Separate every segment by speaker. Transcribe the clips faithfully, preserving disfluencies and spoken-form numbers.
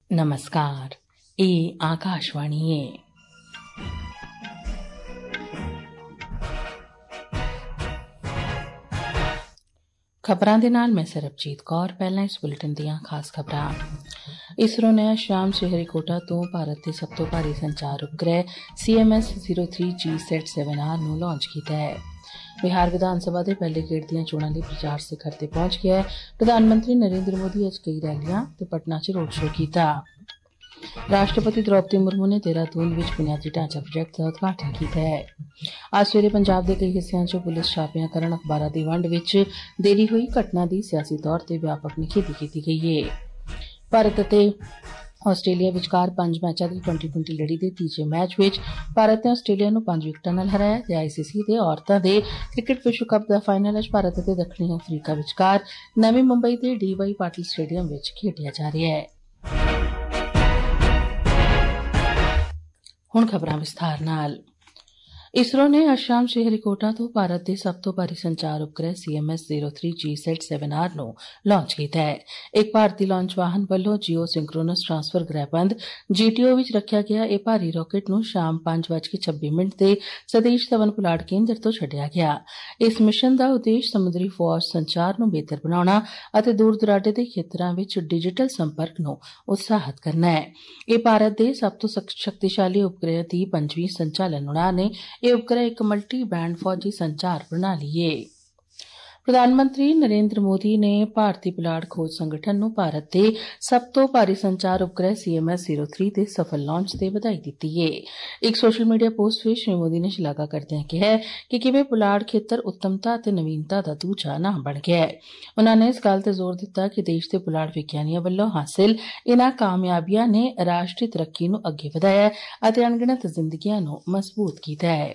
Speaker 1: ਨਮਸਕਾਰ, ਇਹ ਆਕਾਸ਼ਵਾਣੀ ਹੈ। ਖਬਰਾਂ ਦੇ ਨਾਲ ਮੈਂ ਸਰਬਜੀਤ ਕੌਰ। ਪਹਿਲਾਂ ਇਸ ਬੁਲੇਟਿਨ ਦੀਆਂ ਖਾਸ ਖਬਰਾਂ। ਇਸਰੋ ਨੇ ਸ਼ਾਮ ਸ਼੍ਰੀਹਰੀਕੋਟਾ ਤੋਂ ਭਾਰਤ ਦੇ ਸਭ ਤੋਂ ਭਾਰੀ ਸੰਚਾਰ ਉਪਗ੍ਰਹਿ C M S zero three G sat seven R ਨੂੰ ਲਾਂਚ ਕੀਤਾ ਹੈ। ਬਿਹਾਰ ਵਿਧਾਨ ਸਭਾ ਦੇ ਪਹਿਲੇ ਗੇੜ ਦੀਆਂ ਚੋਣਾਂ ਲਈ ਪ੍ਰਚਾਰ ਸਿਖਰ ਤੇ ਪਹੁੰਚ ਗਿਆ ਹੈ। ਪ੍ਰਧਾਨ ਮੰਤਰੀ ਨਰਿੰਦਰ ਮੋਦੀ ਅੱਜ ਕਈ ਰੈਲੀਆਂ ਤੇ ਪਟਨਾ 'ਚ ਰੋਡ ਸ਼ੋਅ ਕੀਤਾ। ਰਾਸ਼ਟਰਪਤੀ ਦ੍ਰੌਪਦੀ ਮੁਰਮੂ ਨੇ ਦੇਹਰਾਦੂਨ ਵਿੱਚ ਬੁਨਿਆਦੀ ਢਾਂਚਾ ਪ੍ਰੋਜੈਕਟ ਦਾ ਉਦਘਾਟਨ ਕੀਤਾ ਹੈ। ਅੱਜ ਸਵੇਰੇ ਪੰਜਾਬ ਦੇ ਕਈ ਹਿੱਸਿਆਂ 'ਚ ਪੁਲਿਸ ਛਾਪਿਆਂ ਕਰਨ ਅਖਬਾਰਾਂ ਦੀ ਵੰਡ ਵਿੱਚ ਦੇਰੀ ਹੋਈ ਘਟਨਾ ਦੀ ਸਿਆਸੀ ਤੌਰ ਤੇ ਵਿਆਪਕ ਨਿਖੇਧੀ ਕੀਤੀ ਗਈ ਹੈ। ਭਾਰਤ ਅਤੇ ਆਸਟ੍ਰੇਲੀਆ ਵਿਚਕਾਰ ਪੰਜ ਮੈਚਾਂ ਦੀ ਟਵੈਂਟੀ ਟਵੈਂਟੀ ਲੜੀ ਦੇ ਤੀਜੇ ਮੈਚ ਵਿੱਚ ਭਾਰਤ ਨੇ ਆਸਟ੍ਰੇਲੀਆ ਨੂੰ ਪੰਜ ਵਿਕਟਾਂ ਨਾਲ ਹਰਾਇਆ ਤੇ ਆਈ ਸੀ ਸੀ ਦੇ ਔਰਤਾਂ ਦੇ ਕ੍ਰਿਕਟ ਵਿਸ਼ਵ ਕੱਪ ਦਾ ਫਾਈਨਲ ਅੱਜ ਭਾਰਤ ਅਤੇ ਦੱਖਣੀ ਅਫਰੀਕਾ ਵਿਚਕਾਰ ਨਵੀਂ ਮੁੰਬਈ ਦੇ ਡੀ ਵਾਈ ਪਾਟਿਲ ਸਟੇਡੀਅਮ ਵਿੱਚ ਖੇਡਿਆ ਜਾ ਰਿਹਾ ਹੈ। ਹੁਣ ਖਬਰਾਂ ਵਿਸਥਾਰ ਨਾਲ। ਇਸਰੋ ਨੇ ਅੱਜ ਸ਼ਾਮ ਸ਼੍ਰੀਹਰੀਕੋਟਾ ਤੋਂ ਭਾਰਤ ਦੇ ਸਭ ਤੋਂ ਭਾਰੀ ਸੰਚਾਰ ਉਪਗ੍ਰਹਿ C M S zero three G sat seven R ਨੂੰ ਲਾਂਚ ਕੀਤਾ ਹੈ। ਇੱਕ ਭਾਰਤੀ ਲਾਂਚ ਵਾਹਨ ਵੱਲੋਂ JIO ਸਿੰਕਰੋਨਸ transfer ਗ੍ਰਹਿਬੰਦ G T O ਵਿੱਚ ਰੱਖਿਆ ਗਿਆ ਇਹ ਭਾਰੀ ਰਾਕੇਟ ਨੂੰ ਸ਼ਾਮ ਪੰਜ ਵੱਜ ਕੇ ਛੱਬੀ ਮਿੰਟ ਤੇ ਸਤੀਸ਼ ਧਵਨ ਪੁਲਾੜ ਕੇਂਦਰ ਤੋਂ ਛੱਡਿਆ ਗਿਆ। ਇਸ ਮਿਸ਼ਨ ਦਾ ਉਦੇਸ਼ ਸਮੁੰਦਰੀ ਫੌਜ ਸੰਚਾਰ ਨੂੰ ਬਿਹਤਰ ਬਣਾਉਣਾ ਅਤੇ ਦੂਰ ਦੁਰਾਡੇ ਦੇ ਖੇਤਰਾਂ ਵਿੱਚ ਡਿਜੀਟਲ ਸੰਪਰਕ ਨੂੰ ਉਤਸ਼ਾਹਿਤ ਕਰਨਾ ਹੈ। ਇਹ ਭਾਰਤ ਦੇ ਸਭ ਤੋਂ ਸ਼ਕਤੀਸ਼ਾਲੀ ਉਪਗ੍ਰਹਿ ਦੀ ਪੰਜਵੀਂ ਸੰਚਾਲਨ ਉਡਾਨ ਹੈ। ਇਹ ਉਪਗ੍ਰਹਿ ਇੱਕ ਮਲਟੀ ਬੈਂਡ ਫੌਜੀ ਸੰਚਾਰ ਪ੍ਰਣਾਲੀ ਹੈ। ਪ੍ਰਧਾਨ ਮੰਤਰੀ ਨਰਿੰਦਰ ਮੋਦੀ ਨੇ ਭਾਰਤੀ ਪੁਲਾੜ ਖੋਜ ਸੰਗਠਨ ਨੂੰ ਭਾਰਤ ਦੇ ਸਭ ਤੋਂ ਭਾਰੀ ਸੰਚਾਰ ਉਪਗ੍ਰਹਿ C M S zero three ਦੇ ਸਫਲ ਲਾਂਚ ਤੇ ਵਧਾਈ ਦਿੱਤੀ ਹੈ। ਇੱਕ ਸੋਸ਼ਲ ਮੀਡੀਆ ਪੋਸਟ ਵਿੱਚ ਸ਼੍ਰੀ ਮੋਦੀ ਨੇ ਸ਼ਲਾਘਾ ਕਰਦਿਆਂ ਕਿਹਾ ਕਿ ਕਿਵੇਂ ਪੁਲਾੜ ਖੇਤਰ ਉੱਤਮਤਾ ਅਤੇ ਨਵੀਨਤਾ ਦਾ ਦੂਜਾ ਨਾਮ ਬਣ ਗਿਆ ਹੈ। ਉਨ੍ਹਾਂ ਨੇ ਇਸ ਗੱਲ ਤੇ ਜ਼ੋਰ ਦਿੱਤਾ ਕਿ ਦੇਸ਼ ਦੇ ਪੁਲਾੜ ਵਿਗਿਆਨੀਆਂ ਵੱਲੋਂ ਹਾਸਿਲ ਇਨ੍ਹਾਂ ਕਾਮਯਾਬੀਆਂ ਨੇ ਰਾਸ਼ਟਰੀ ਤਰੱਕੀ ਨੂੰ ਅੱਗੇ ਵਧਾਇਆ ਅਤੇ ਅਣਗਿਣਤ ਜ਼ਿੰਦਗੀਆਂ ਨੂੰ ਮਜ਼ਬੂਤ ਕੀਤਾ ਹੈ।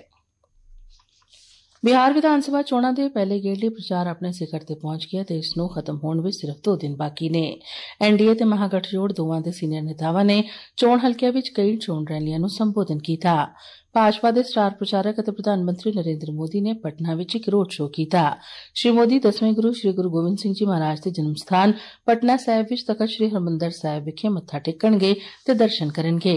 Speaker 1: ਬਿਹਾਰ ਵਿਧਾਨ ਸਭਾ ਚੋਣਾਂ ਦੇ ਪਹਿਲੇ ਗੇੜ ਲਈ ਪ੍ਰਚਾਰ ਆਪਣੇ ਸਿਖਰ ਤੇ ਪਹੁੰਚ ਗਿਆ ਤੇ ਇਸ ਨੂੰ ਖਤਮ ਹੋਣ ਵਿੱਚ ਸਿਰਫ ਦੋ ਦਿਨ ਬਾਕੀ ਨੇ। ਐਨ ਡੀ ਏ ਤੇ ਮਹਾਗਠਜੋੜ ਦੋਵਾਂ ਦੇ ਸੀਨੀਅਰ ਨੇਤਾਵਾਂ ਨੇ ਚੋਣ ਹਲਕਿਆਂ ਵਿੱਚ ਕਈ ਚੋਣ ਰੈਲੀਆਂ ਨੂੰ ਸੰਬੋਧਨ ਕੀਤਾ। ਭਾਜਪਾ ਦੇ ਸਟਾਰ ਪ੍ਰਚਾਰਕ ਅਤੇ ਪ੍ਰਧਾਨ ਮੰਤਰੀ ਨਰਿੰਦਰ ਮੋਦੀ ਨੇ ਪਟਨਾ ਵਿੱਚ ਇੱਕ ਰੋਡ ਸ਼ੋਅ ਕੀਤਾ। ਸ਼੍ਰੀ ਮੋਦੀ ਦਸਵੇਂ ਗੁਰੂ ਸ਼੍ਰੀ ਗੁਰੂ ਗੋਬਿੰਦ ਸਿੰਘ ਜੀ ਮਹਾਰਾਜ ਦੇ ਜਨਮ ਸਥਾਨ ਪਟਨਾ ਸਾਹਿਬ ਵਿੱਚ ਤਖ਼ਤ ਸ਼੍ਰੀ ਹਰਿਮੰਦਰ ਸਾਹਿਬ ਵਿਖੇ ਮੱਥਾ ਟੇਕਣਗੇ ਤੇ ਦਰਸ਼ਨ ਕਰਨਗੇ।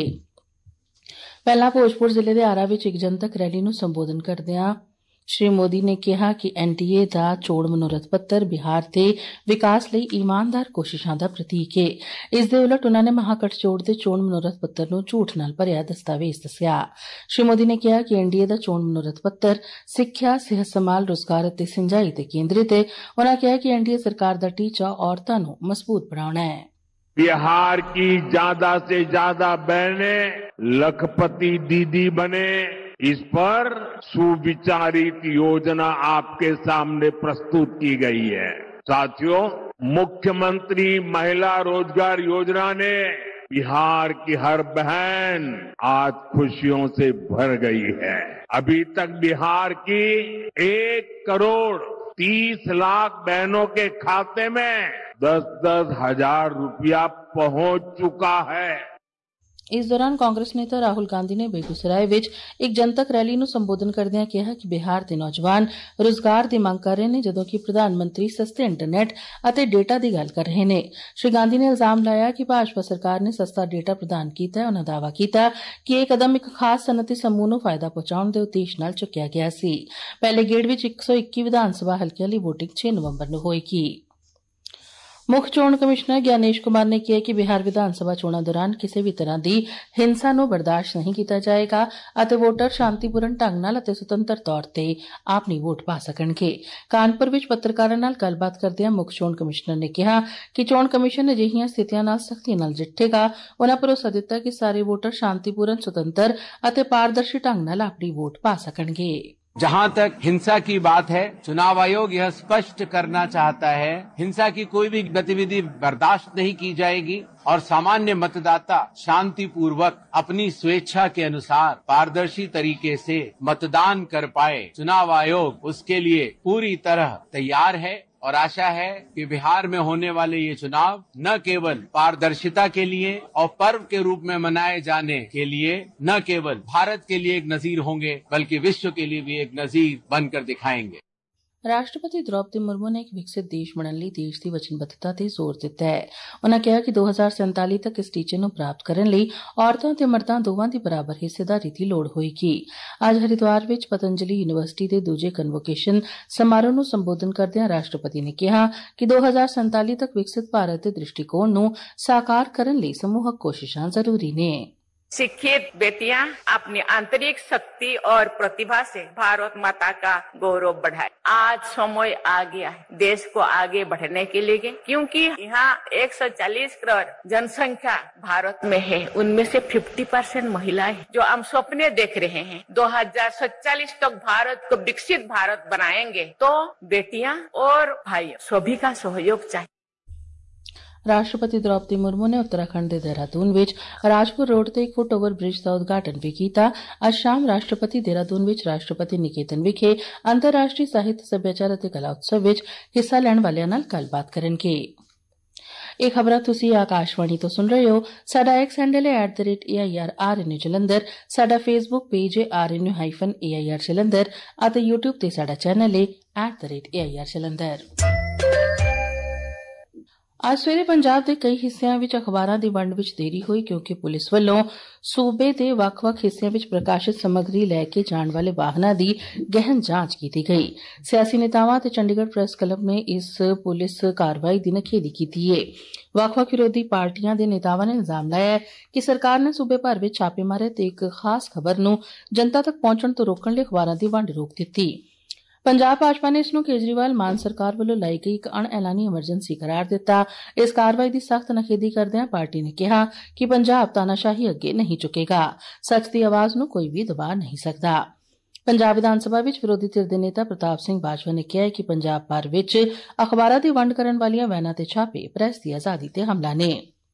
Speaker 1: ਪਹਿਲਾਂ ਭੋਜਪੁਰ ਜ਼ਿਲ੍ਹੇ ਦੇ ਆਰਾ ਵਿੱਚ ਇੱਕ ਜਨਤਕ ਰੈਲੀ ਨੂੰ ਸੰਬੋਧਨ ਕਰਦਿਆਂ ਸ਼੍ਰੀ ਮੋਦੀ ਨੇ ਕਿਹਾ ਕਿ ਐਨ ਡੀ ਏ ਦਾ ਚੋਣ ਮਨੋਰਥ ਪੱਤਰ ਬਿਹਾਰ ਦੇ ਵਿਕਾਸ ਲਈ ਈਮਾਨਦਾਰ ਕੋਸ਼ਿਸ਼ਾਂ ਦਾ ਪ੍ਰਤੀਕ ਹੈ। ਇਸ ਦੇ ਉਲਟ ਉਨ੍ਹਾਂ ਨੇ ਮਹਾਗਠਜੋੜ ਦੇ ਚੋਣ ਮਨੋਰਥ ਪੱਤਰ ਨੂੰ ਝੂਠ ਨਾਲ ਭਰਿਆ ਦਸਤਾਵੇਜ਼ ਦੱਸਿਆ। ਸ਼੍ਰੀ ਮੋਦੀ ਨੇ ਕਿਹਾ ਕਿ ਐਨ ਡੀ ਏ ਦਾ ਚੋਣ ਮਨੋਰਥ ਪੱਤਰ ਸਿੱਖਿਆ, ਸਿਹਤ ਸੰਭਾਲ, ਰੁਜ਼ਗਾਰ ਅਤੇ ਸਿੰਜਾਈ ਤੇ ਕੇਂਦਰਿਤ ਹੈ। ਉਨ੍ਹਾਂ ਕਿਹਾ ਕਿ ਐਨ ਡੀ ਏ ਸਰਕਾਰ ਦਾ ਟੀਚਾ ਔਰਤਾਂ ਨੂੰ ਮਜ਼ਬੂਤ ਬਣਾਉਣਾ ਹੈ।
Speaker 2: बिहार की ज्यादा से ज्यादा बहनें लखपति दीदी बने, इस पर सुविचारित योजना आपके सामने प्रस्तुत की गई है। साथियों, मुख्यमंत्री महिला रोजगार योजना ने बिहार की हर बहन आज खुशियों से भर गई है। अभी तक बिहार की एक करोड़ तीस लाख बहनों के खाते में दस दस हजार रुपया पहुंच चुका है।
Speaker 1: ਇਸ ਦੌਰਾਨ ਕਾਂਗਰਸ ਨੇਤਾ ਰਾਹੁਲ ਗਾਂਧੀ ਨੇ ਬੇਗੂਸਰਾਏ ਵਿੱਚ ਇੱਕ ਜਨਤਕ ਰੈਲੀ ਨੂੰ ਸੰਬੋਧਨ ਕਰਦਿਆਂ ਕਿਹਾ ਕਿ ਬਿਹਾਰ ਦੇ ਨੌਜਵਾਨ ਰੁਜ਼ਗਾਰ ਦੀ ਮੰਗ ਕਰ ਰਹੇ ਨੇ, ਜਦੋਂ ਕਿ ਪ੍ਰਧਾਨ ਮੰਤਰੀ ਸਸਤੇ ਇੰਟਰਨੈਟ ਅਤੇ ਡੇਟਾ ਦੀ ਗੱਲ ਕਰ ਰਹੇ ਨੇ। ਸ਼੍ਰੀ ਗਾਂਧੀ ਨੇ ਇਲਜ਼ਾਮ ਲਾਇਆ ਕਿ ਭਾਜਪਾ ਸਰਕਾਰ ਨੇ ਸਸਤਾ ਡੇਟਾ ਪ੍ਰਦਾਨ ਕੀਤਾ ਹੈ। ਉਨ੍ਹਾਂ ਦਾਅਵਾ ਕੀਤਾ ਕਿ ਇਹ ਕਦਮ ਇੱਕ ਖਾਸ ਸਨਅਤੀ ਸਮੂਹ ਨੂੰ ਫਾਇਦਾ ਪਹੁੰਚਾਉਣ ਦੇ ਉਦੇਸ਼ ਨਾਲ ਚੁੱਕਿਆ ਗਿਆ ਸੀ। ਪਹਿਲੇ ਗੇੜ ਵਿੱਚ ਇੱਕ ਸੌ ਇੱਕੀ ਵਿਧਾਨ ਸਭਾ ਹਲਕਿਆਂ ਲਈ ਵੋਟਿੰਗ ਛੇ ਨਵੰਬਰ ਨੂੰ ਹੋਏਗੀ। ਮੁੱਖ ਚੋਣ ਕਮਿਸ਼ਨਰ ਗਿਆਨੇਸ਼ ਕੁਮਾਰ ਨੇ ਕਿਹਾ ਕਿ ਬਿਹਾਰ ਵਿਧਾਨ ਸਭਾ ਚੋਣਾਂ ਦੌਰਾਨ ਕਿਸੇ ਵੀ ਤਰ੍ਹਾਂ ਦੀ ਹਿੰਸਾ ਨੂੰ ਬਰਦਾਸ਼ਤ ਨਹੀਂ ਕੀਤਾ ਜਾਏਗਾ ਅਤੇ ਵੋਟਰ ਸ਼ਾਂਤੀਪੂਰਨ ਢੰਗ ਨਾਲ ਅਤੇ ਸੁਤੰਤਰ ਤੌਰ ਤੇ ਆਪਣੀ ਵੋਟ ਪਾ ਸਕਣਗੇ। ਕਾਨਪੁਰ ਵਿੱਚ ਪੱਤਰਕਾਰਾਂ ਨਾਲ ਗੱਲਬਾਤ ਕਰਦਿਆਂ ਮੁੱਖ ਚੋਣ ਕਮਿਸ਼ਨਰ ਨੇ ਕਿਹਾ ਕਿ ਚੋਣ ਕਮਿਸ਼ਨ ਅਜਿਹੀਆਂ ਸਥਿਤੀਆਂ ਨਾਲ ਸਖਤੀ ਨਾਲ ਨਜਿੱਠੇਗਾ। ਉਨ੍ਹਾਂ ਭਰੋਸਾ ਦਿੱਤਾ ਕਿ ਸਾਰੇ ਵੋਟਰ ਸ਼ਾਂਤੀਪੂਰਨ, ਸੁਤੰਤਰ ਅਤੇ ਪਾਰਦਰਸ਼ੀ ਢੰਗ ਨਾਲ ਆਪਣੀ ਵੋਟ ਪਾ ਸਕਣਗੇ।
Speaker 3: जहां तक हिंसा की बात है, चुनाव आयोग यह स्पष्ट करना चाहता है, हिंसा की कोई भी गतिविधि बर्दाश्त नहीं की जाएगी और सामान्य मतदाता शांतिपूर्वक अपनी स्वेच्छा के अनुसार पारदर्शी तरीके से मतदान कर पाए। चुनाव आयोग उसके लिए पूरी तरह तैयार है और आशा है कि बिहार में होने वाले ये चुनाव न केवल पारदर्शिता के लिए और पर्व के रूप में मनाए जाने के लिए न केवल भारत के लिए एक नजीर होंगे, बल्कि विश्व के लिए भी एक नजीर बनकर दिखाएंगे।
Speaker 1: ਰਾਸ਼ਟਰਪਤੀ ਦ੍ਰੌਪਦੀ ਮੁਰਮੂ ਨੇ ਇੱਕ ਵਿਕਸਿਤ ਦੇਸ਼ ਬਣਨ ਲਈ ਦੇਸ਼ ਦੀ ਵਚਨਬੱਧਤਾ ਤੇ ਜ਼ੋਰ ਦਿੱਤਾ ਹੈ। ਉਨ੍ਹਾਂ ਕਿਹਾ ਕਿ ਦੋ ਹਜ਼ਾਰ ਸੈਂਤਾਲੀ ਤੱਕ ਇਸ ਟੀਚੇ ਨੂੰ ਪ੍ਰਾਪਤ ਕਰਨ ਲਈ ਔਰਤਾਂ ਤੇ ਮਰਦਾਂ ਦੋਵਾਂ ਦੀ ਬਰਾਬਰ ਹਿੱਸੇਦਾਰੀ ਦੀ ਲੋੜ ਹੋਏਗੀ। ਅੱਜ ਹਰਿਦੁਆਰ ਵਿੱਚ ਪਤੰਜਲੀ ਯੂਨੀਵਰਸਿਟੀ ਦੇ ਦੂਜੇ ਕਨਵੋਕੇਸ਼ਨ ਸਮਾਰੋਹ ਨੂੰ ਸੰਬੋਧਨ ਕਰਦਿਆਂ ਰਾਸ਼ਟਰਪਤੀ ਨੇ ਕਿਹਾ ਕਿ ਦੋ ਹਜ਼ਾਰ ਸੈਂਤਾਲੀ ਤੱਕ ਵਿਕਸਿਤ ਭਾਰਤ ਦੇ ਦ੍ਰਿਸ਼ਟੀਕੋਣ ਨੂੰ ਸਾਕਾਰ ਕਰਨ ਲਈ ਸਮੂਹਕ ਕੋਸ਼ਿਸ਼ਾਂ ਜ਼ਰੂਰੀ ਨੇ।
Speaker 4: शिक्षित बेटियां अपनी आंतरिक शक्ति और प्रतिभा से भारत माता का गौरव बढ़ाए। आज समय आ गया है देश को आगे बढ़ने के लिए, क्योंकि यहाँ एक सौ चालीस करोड़ जनसंख्या भारत में है। उनमें से पचास परसेंट महिलाएं हैं। जो हम सपने देख रहे हैं दो हजार सैंतालीस तक भारत को विकसित भारत बनाएंगे, तो बेटियां और भाई सभी का सहयोग चाहिए।
Speaker 1: ਰਾਸ਼ਟਰਪਤੀ ਦ੍ਰੌਪਦੀ ਮੁਰਮੂ ਨੇ ਉੱਤਰਾਖੰਡ ਦੇ ਦੇਹਰਾਦੂਨ ਵਿੱਚ ਰਾਜਪੁਰ ਰੋਡ ਤੇ ਇੱਕ ਫੁੱਟ ਓਵਰ ਬ੍ਰਿਜ ਦਾ ਉਦਘਾਟਨ ਵੀ ਕੀਤਾ। ਅੱਜ ਸ਼ਾਮ ਰਾਸ਼ਟਰਪਤੀ ਦੇਹਰਾਦੂਨ ਵਿੱਚ ਰਾਸ਼ਟਰਪਤੀ ਨਿਕੇਤਨ ਵਿਖੇ ਅੰਤਰਰਾਸ਼ਟਰੀ ਸਾਹਿਤ, ਸੱਭਿਆਚਾਰ ਅਤੇ ਕਲਾ ਉਤਸਵ ਵਿੱਚ ਹਿੱਸਾ ਲੈਣ ਵਾਲਿਆਂ ਨਾਲ ਗੱਲਬਾਤ ਕਰਨਗੇ। ਇਹ ਖਬਰਾਂ ਤੁਸੀਂ ਆਕਾਸ਼ਵਾਣੀ ਤੋਂ ਸੁਣ ਰਹੇ ਹੋ। ਸਾਡਾ ਐਕਸ ਹੈਂਡਲ ਹੈ at the rate A I R R N U Jalandhar. ਸਾਡਾ ਫੇਸਬੁੱਕ ਪੇਜ ਹੈ R N U hyphen A I R Jalandhar ਅਤੇ ਯੂਟਿਊਬ ਤੇ ਸਾਡਾ ਚੈਨਲ ਹੈ at the rate A I R Jalandhar. ਅੱਜ ਸਵੇਰੇ ਪੰਜਾਬ ਦੇ ਕਈ ਹਿੱਸਿਆਂ ਵਿੱਚ ਅਖਬਾਰਾਂ ਦੀ ਵੰਡ ਵਿੱਚ ਦੇਰੀ ਹੋਈ, ਕਿਉਂਕਿ ਪੁਲਿਸ ਵੱਲੋਂ ਸੂਬੇ ਦੇ ਵੱਖ-ਵੱਖ ਹਿੱਸਿਆਂ ਵਿੱਚ ਪ੍ਰਕਾਸ਼ਿਤ ਸਮੱਗਰੀ ਲੈ ਕੇ ਜਾਣ ਵਾਲੇ ਵਾਹਨਾਂ ਦੀ ਗਹਿਨ ਜਾਂਚ ਕੀਤੀ ਗਈ। ਸਿਆਸੀ ਨੇਤਾਵਾਂ ਅਤੇ ਚੰਡੀਗੜ੍ਹ ਪ੍ਰੈਸ ਕਲੱਬ ਨੇ ਇਸ ਪੁਲਿਸ ਕਾਰਵਾਈ ਦੀ ਨਿਖੇਧੀ ਕੀਤੀ ਹੈ। ਵੱਖ-ਵੱਖ ਵਿਰੋਧੀ ਪਾਰਟੀਆਂ ਦੇ ਨੇਤਾਵਾਂ ਨੇ ਇਲਜ਼ਾਮ ਲਾਇਆ ਕਿ ਸਰਕਾਰ ਨੇ ਸੂਬੇ ਭਰ ਵਿੱਚ ਛਾਪੇ ਮਾਰੇ ਤੇ ਇੱਕ ਖਾਸ ਖਬਰ ਨੂੰ ਜਨਤਾ ਤੱਕ ਪਹੁੰਚਣ ਤੋਂ ਰੋਕਣ ਲਈ ਅਖਬਾਰਾਂ ਦੀ ਵੰਡ ਰੋਕ ਦਿੱਤੀ। ਪੰਜਾਬ ਭਾਜਪਾ ਨੇ ਇਸ ਨੂੰ ਕੇਜਰੀਵਾਲ ਮਾਨ ਸਰਕਾਰ ਵੱਲੋਂ ਲਾਈ ਗਈ ਇੱਕ ਅਣ-ਐਲਾਨੀ ਐਮਰਜੈਂਸੀ ਕਰਾਰ ਦਿੱਤਾ। ਇਸ ਕਾਰਵਾਈ ਦੀ ਸਖਤ ਨਿਖੇਧੀ ਕਰਦਿਆਂ ਪਾਰਟੀ ਨੇ ਕਿਹਾ ਕਿ ਪੰਜਾਬ ਤਾਨਾਸ਼ਾਹੀ ਅੱਗੇ ਨਹੀਂ ਝੁਕੇਗਾ। ਸੱਚ ਦੀ ਆਵਾਜ਼ ਨੂੰ ਕੋਈ ਵੀ ਦਬਾ ਨਹੀਂ ਸਕਦਾ। ਪੰਜਾਬ ਵਿਧਾਨ ਸਭਾ ਵਿੱਚ ਵਿਰੋਧੀ ਧਿਰ ਦੇ ਨੇਤਾ ਪ੍ਰਤਾਪ ਸਿੰਘ ਬਾਜਵਾ ਨੇ ਕਿਹਾ ਕਿ ਪੰਜਾਬ ਭਰ ਵਿੱਚ ਅਖਬਾਰਾਂ ਦੀ ਵੰਡ ਕਰਨ ਵਾਲੀਆਂ ਵੈਨਾਂ ਤੇ ਛਾਪੇ ਪ੍ਰੈਸ ਦੀ ਆਜ਼ਾਦੀ ਤੇ ਹਮਲਾ ਨੇ।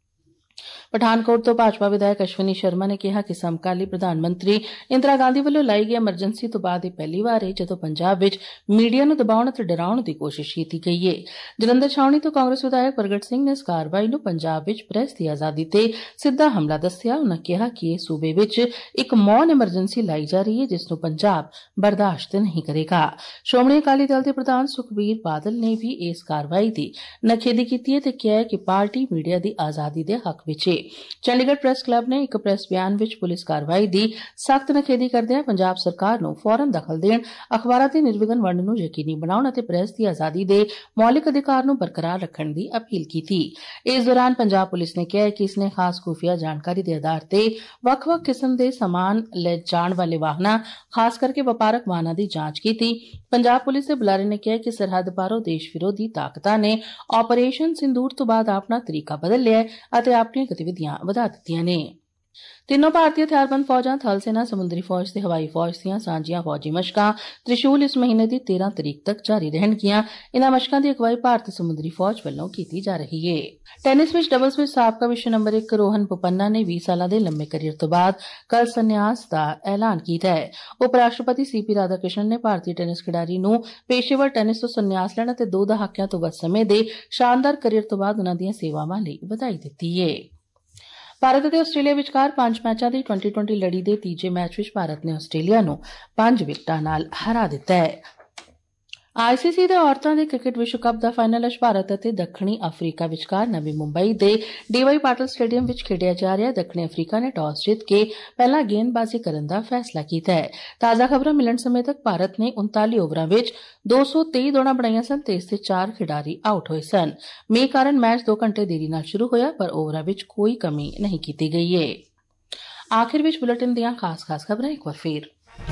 Speaker 1: ਪਠਾਨਕੋਟ ਤੋਂ ਭਾਜਪਾ ਵਿਧਾਇਕ ਅਸ਼ਵਨੀ ਸ਼ਰਮਾ ਨੇ ਕਿਹਾ ਕਿ ਸਮਕਾਲੀ ਪ੍ਰਧਾਨ ਮੰਤਰੀ ਇੰਦਰਾ ਗਾਂਧੀ ਵੱਲੋਂ ਲਾਈ ਗਈ ਐਮਰਜੈਂਸੀ ਤੋਂ ਬਾਅਦ ਇਹ ਪਹਿਲੀ ਵਾਰ ਹੈ ਜਦੋਂ ਪੰਜਾਬ ਵਿੱਚ ਮੀਡੀਆ ਨੂੰ ਦਬਾਉਣ ਅਤੇ ਡਰਾਉਣ ਦੀ ਕੋਸ਼ਿਸ਼ ਕੀਤੀ ਗਈ ਹੈ। ਜਲੰਧਰ ਛਾਉਣੀ ਤੋਂ ਕਾਂਗਰਸ ਵਿਧਾਇਕ ਪ੍ਰਗਟ ਸਿੰਘ ਨੇ ਇਸ ਕਾਰਵਾਈ ਨੂੰ ਪੰਜਾਬ ਵਿੱਚ ਪ੍ਰੈਸ ਦੀ ਆਜ਼ਾਦੀ ਤੇ ਸਿੱਧਾ ਹਮਲਾ ਦੱਸਿਆ। ਉਨ੍ਹਾਂ ਕਿਹਾ ਕਿ ਇਹ ਸੂਬੇ ਵਿੱਚ ਇੱਕ ਮੌਨ ਐਮਰਜੈਂਸੀ ਲਾਈ ਜਾ ਰਹੀ ਹੈ, ਜਿਸ ਨੂੰ ਪੰਜਾਬ ਬਰਦਾਸ਼ਤ ਨਹੀਂ ਕਰੇਗਾ। ਸ਼੍ਰੋਮਣੀ ਅਕਾਲੀ ਦਲ ਦੇ ਪ੍ਰਧਾਨ ਸੁਖਬੀਰ ਬਾਦਲ ਨੇ ਵੀ ਇਸ ਕਾਰਵਾਈ ਦੀ ਨਿਖੇਧੀ ਕੀਤੀ ਹੈ ਤੇ ਕਿਹਾ ਹੈ ਕਿ ਪਾਰਟੀ ਮੀਡੀਆ ਦੀ ਆਜ਼ਾਦੀ ਦੇ ਹੱਕ ਵਿੱਚ ਹੈ। ਚੰਡੀਗੜ੍ਹ ਪ੍ਰੈਸ ਕਲੱਬ ਨੇ ਇੱਕ ਪ੍ਰੈਸ ਬਿਆਨ ਵਿੱਚ ਪੁਲਿਸ ਕਾਰਵਾਈ ਦੀ ਸਖਤ ਨਿਖੇਧੀ ਕਰਦਿਆਂ ਪੰਜਾਬ ਸਰਕਾਰ ਨੂੰ ਫੌਰਨ ਦਖਲ ਦੇਣ, ਅਖਬਾਰਾਂ ਦੀ ਨਿਰਵਿਘਨ ਵੰਡ ਨੂੰ ਯਕੀਨੀ ਬਣਾਉਣ ਅਤੇ ਪ੍ਰੈਸ ਦੀ ਆਜ਼ਾਦੀ ਦੇ ਮੌਲਿਕ ਅਧਿਕਾਰ ਨੂੰ ਬਰਕਰਾਰ ਰੱਖਣ ਦੀ ਅਪੀਲ ਕੀਤੀ। ਇਸ ਦੌਰਾਨ ਪੰਜਾਬ ਪੁਲਿਸ ਨੇ ਕਿਹਾ ਕਿ ਇਸ ਨੇ ਖਾਸ ਖੁਫੀਆ ਜਾਣਕਾਰੀ ਦੇ ਆਧਾਰ ਤੇ ਵੱਖ-ਵੱਖ ਕਿਸਮ ਦੇ ਸਮਾਨ ਲੈ ਜਾਣ ਵਾਲੇ ਵਾਹਨਾਂ, ਖਾਸ ਕਰਕੇ ਵਪਾਰਕ ਵਾਹਨਾਂ ਦੀ ਜਾਂਚ ਕੀਤੀ। ਪੰਜਾਬ ਪੁਲਿਸ ਦੇ ਬੁਲਾਰੇ ਨੇ ਕਿਹਾ ਕਿ ਸਰਹੱਦ ਪਾਰੋਂ ਦੇਸ਼ ਵਿਰੋਧੀ ਤਾਕਤਾਂ ਨੇ ਆਪਰੇਸ਼ਨ ਸਿੰਦੂਰ ਤੋਂ ਬਾਅਦ ਆਪਣਾ ਤਰੀਕਾ ਬਦਲ ਲਿਆ ਅਤੇ ਆਪਣੀਆਂ ਗਤੀਵਿਧੀਆਂ ਵਧਾ ਦਿੱਤੀਆਂ ਨੇ। ਤਿੰਨੋਂ ਭਾਰਤੀ ਹਥਿਆਰਬੰਦ ਫੌਜਾਂ, ਥਲ ਸੈਨਾ, ਸਮੁੰਦਰੀ ਫੌਜ ਤੇ ਹਵਾਈ ਫੌਜ ਦੀਆਂ ਸਾਂਝੀਆਂ ਫੌਜੀ ਮਸ਼ਕਾਂ ਤ੍ਰਿਸ਼ੂਲ ਇਸ ਮਹੀਨੇ ਦੀ ਤੇਰ੍ਹਾਂ ਤਰੀਕ ਤੱਕ ਜਾਰੀ ਰਹਿਣਗੀਆਂ। ਇਨ੍ਹਾਂ ਮਸ਼ਕਾਂ ਦੀ ਅਗਵਾਈ ਭਾਰਤੀ ਸਮੁੰਦਰੀ ਫੌਜ ਵੱਲੋਂ ਕੀਤੀ ਜਾ ਰਹੀ ਹੈ। ਟੈਨਿਸ ਵਿੱਚ ਡਬਲਜ਼ ਵਿੱਚ ਸਾਬਕਾ ਵਿਸ਼ਵ ਨੰਬਰ ਇੱਕ ਰੋਹਨ ਬੋਪੰਨਾ ਨੇ ਵੀਹ ਸਾਲਾਂ ਦੇ ਲੰਮੇ ਕਰੀਅਰ ਤੋਂ ਬਾਅਦ ਕੱਲ ਸੰਨਿਆਸ ਦਾ ਐਲਾਨ ਕੀਤਾ ਹੈ। ਉਪ ਰਾਸ਼ਟਰਪਤੀ ਸੀ ਪੀ ਰਾਧਾ ਕ੍ਰਿਸ਼ਨ ਨੇ ਭਾਰਤੀ ਟੈਨਿਸ ਖਿਡਾਰੀ ਨੂੰ ਪੇਸ਼ੇਵਰ ਟੈਨਿਸ ਤੋਂ ਸੰਨਿਆਸ ਲੈਣ ਅਤੇ ਦੋ ਦਹਾਕਿਆਂ ਤੋਂ ਵੱਧ ਸਮੇਂ ਦੇ ਸ਼ਾਨਦਾਰ ਕਰੀਅਰ ਤੋਂ ਬਾਅਦ ਉਨ੍ਹਾਂ ਦੀਆਂ ਸੇਵਾਵਾਂ ਲਈ ਵਧਾਈ ਦਿੱਤੀ ਹੈ। ਭਾਰਤ ਅਤੇ ਆਸਟ੍ਰੇਲੀਆ ਵਿਚਕਾਰ ਪੰਜ ਮੈਚਾਂ ਦੀ ਟਵੈਂਟੀ ਟਵੈਂਟੀ ਲੜੀ ਦੇ ਤੀਜੇ ਮੈਚ ਵਿੱਚ ਭਾਰਤ ਨੇ ਆਸਟ੍ਰੇਲੀਆ ਨੂੰ ਪੰਜ ਵਿਕਟਾਂ ਨਾਲ ਹਰਾ ਦਿੱਤਾ ਹੈ। ਆਈ ਸੀ ਸੀ ਦੇ ਔਰਤਾਂ ਦੇ ਕ੍ਰਿਕਟ ਵਿਸ਼ਵ ਕੱਪ ਦਾ ਫਾਈਨਲ ਅੱਜ ਭਾਰਤ ਅਤੇ ਦੱਖਣੀ ਅਫਰੀਕਾ ਵਿਚਕਾਰ ਨਵੀਂ ਮੁੰਬਈ ਦੇ ਡੀ ਵਾਈ ਪਾਟਿਲ ਸਟੇਡੀਅਮ ਵਿੱਚ ਖੇਡਿਆ ਜਾ ਰਿਹਾ। ਦੱਖਣੀ ਅਫਰੀਕਾ ਨੇ ਟਾਸ ਜਿੱਤ ਕੇ ਪਹਿਲਾਂ ਗੇਂਦਬਾਜ਼ੀ ਕਰਨ ਦਾ ਫੈਸਲਾ ਕੀਤਾ ਹੈ। ਤਾਜ਼ਾ ਖਬਰਾਂ ਮਿਲਣ ਸਮੇਂ ਤੱਕ ਭਾਰਤ ਨੇ ਉਨਤਾਲੀ ਓਵਰਾਂ ਵਿੱਚ ਦੋ ਸੌ ਤੇਈ ਦੌੜਾਂ ਬਣਾਈਆਂ ਸਨ ਤੇ ਇਸ ਦੇ ਚਾਰ ਖਿਡਾਰੀ ਆਊਟ ਹੋਏ ਸਨ। ਮੀਂਹ ਕਾਰਨ ਮੈਚ ਦੋ ਘੰਟੇ ਦੇਰੀ ਨਾਲ ਸ਼ੁਰੂ ਹੋਇਆ, ਪਰ ਓਵਰਾਂ ਵਿੱਚ ਕੋਈ ਕਮੀ ਨਹੀਂ ਕੀਤੀ ਗਈ ਹੈ। ਆਖਿਰ ਵਿੱਚ ਬੁਲੇਟਿਨ ਦੀਆਂ ਖਾਸ-ਖਾਸ ਖਬਰਾਂ ਇੱਕ ਵਾਰ ਫੇਰ।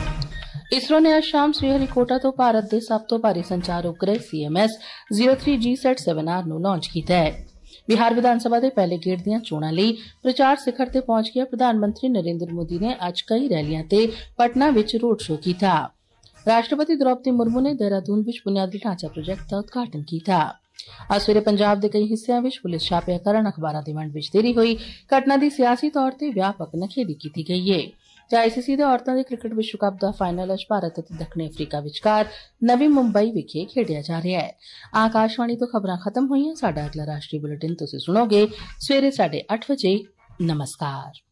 Speaker 1: इसरो ने आज शाम श्रीहरिकोटा तो भारत के सब तो भारी संचार उपग्रह C M S zero three G sat seven R ਨੂੰ ਲਾਂਚ ਕੀਤਾ ਹੈ। बिहार विधानसभा के पहले गेड़ ਦੀਆਂ ਚੋਣਾਂ ਲਈ प्रचार शिखर ਤੇ पहुंच गया प्रधानमंत्री नरेंद्र मोदी ने ਅੱਜ कई रैलियां ਤੇ पटना ਵਿੱਚ रोड शो ਕੀਤਾ। राष्ट्रपति द्रौपदी मुर्मू ने देहरादून ਵਿੱਚ बुनियादी ढांचा प्रोजेक्ट ਦਾ उद्घाटन ਕੀਤਾ। ਅੱਜ ਸਵੇਰੇ ਪੰਜਾਬ ਦੇ ਕਈ ਹਿੱਸਿਆਂ ਵਿੱਚ ਪੁਲਿਸ ਛਾਪਿਆਂ ਕਾਰਨ ਅਖਬਾਰਾਂ ਦੀ ਵੰਡ ਵਿੱਚ ਦੇਰੀ ਹੋਈ। ਘਟਨਾ ਦੀ ਸਿਆਸੀ ਤੌਰ ਤੇ ਵਿਆਪਕ ਨਿਖੇਧੀ ਕੀਤੀ ਗਈ ਹੈ। ਆਈ ਸੀ ਸੀ ਦੇ ਔਰਤਾਂ ਦੇ ਕ੍ਰਿਕਟ ਵਿਸ਼ਵ ਕੱਪ ਦਾ ਫਾਈਨਲ ਅੱਜ ਭਾਰਤ ਅਤੇ ਦੱਖਣੀ ਅਫਰੀਕਾ ਵਿਚਕਾਰ ਨਵੀਂ ਮੁੰਬਈ ਵਿਖੇ ਖੇਡਿਆ ਜਾ ਰਿਹਾ ਹੈ। ਆਕਾਸ਼ਵਾਣੀ ਤੋਂ ਖਬਰਾਂ ਖਤਮ ਹੋਈਆਂ। ਸਾਡਾ ਅਗਲਾ ਰਾਸ਼ਟਰੀ ਬੁਲੇਟਿਨ ਤੁਸੀਂ ਸੁਣੋਗੇ ਸਵੇਰੇ ਸਾਢੇ ਅੱਠ ਵਜੇ। ਨਮਸਕਾਰ।